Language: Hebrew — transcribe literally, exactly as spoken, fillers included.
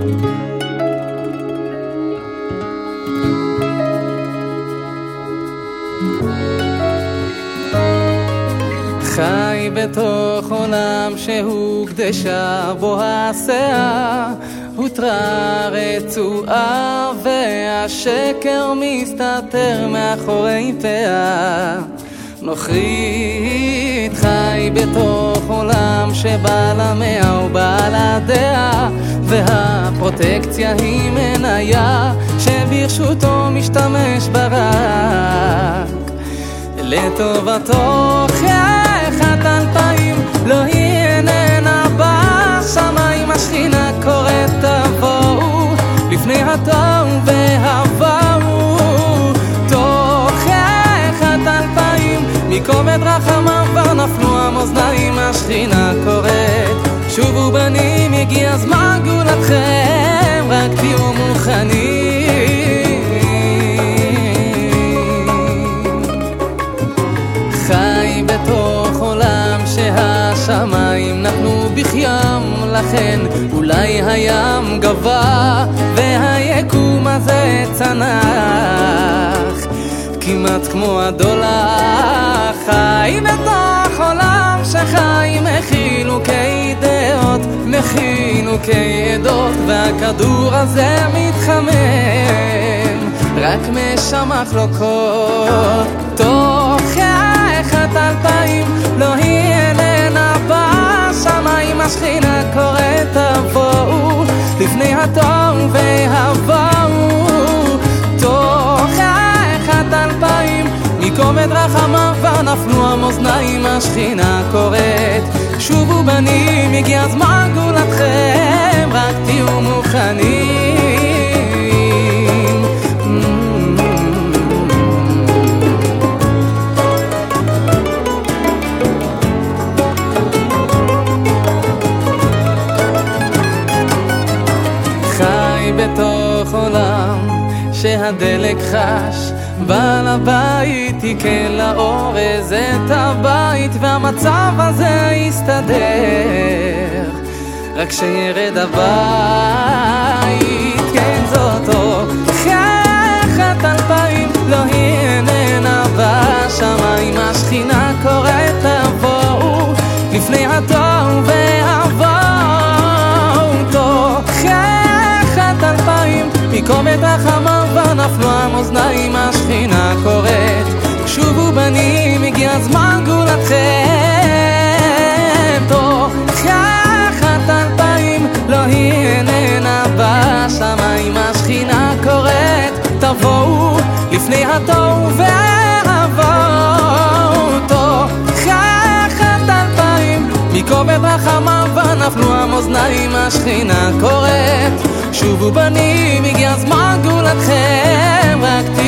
חי בתוך עולם שהוא קדשה בו הסאה הותרה רצועה והשקר מסתתר מאחורי פאה נוכרית. חי בתוך עולם שבעל המאה הוא בעל הדעה והפרוטקציה היא מניה שברשותו משתמש ברק לטובתו. חייכת אלפיים לא היא איננה בשמיים השכינה קוראת תבואו לפני התוהו והבואו תוך חייכת אלפיים מכובד רחמיו כבר נפלו המאזניים השכינה קוראת שובו בנים הגיע זמן גאולתכם רק תהיו מוכנים. חי בתוך עולם שהשמיים נתנו בחיים לכן אולי הים גבה והיקום הזה צנח כמעט כמו הדולר. חי בתוך עולם שחיים מחילוקי דעות מחילוקי עדות והכדור הזה מתחמם רק משם מחלוקות תוך חייכת אלפיים לא היא איננה בשמיים השכינה קוראת תבואו לפני התוהו והבואו תוך חייכת אלפיים מכובד רחמיו כבר נפלו המאזניים השכינה קוראת שובו בנים הגיע זמן גאולתכם רק תהיו מוכנים. בתוך עולם שהדלק חש בעל הבית יקן לאורז את הבית והמצב הזה יסתדר רק שירד הבית כן זאתו חייכת אלפיים לא היא איננה בשמיים השכינה קוראת תבואו לפני התוהו והבואו תוך אלפיים מכובד רחמיו כבר נפלו המאזניים השכינה קוראת שובו בנים הגיע זמן גאולתכם תוך חייכת אלפיים לא היא איננה בשמיים השכינה קוראת תבואו לפני התוהו והבואו תוך חייכת אלפיים מכובד רחמיו כבר נפלו המאזניים השכינה קוראת שובו בנים הגיע זמן גאולתכם רק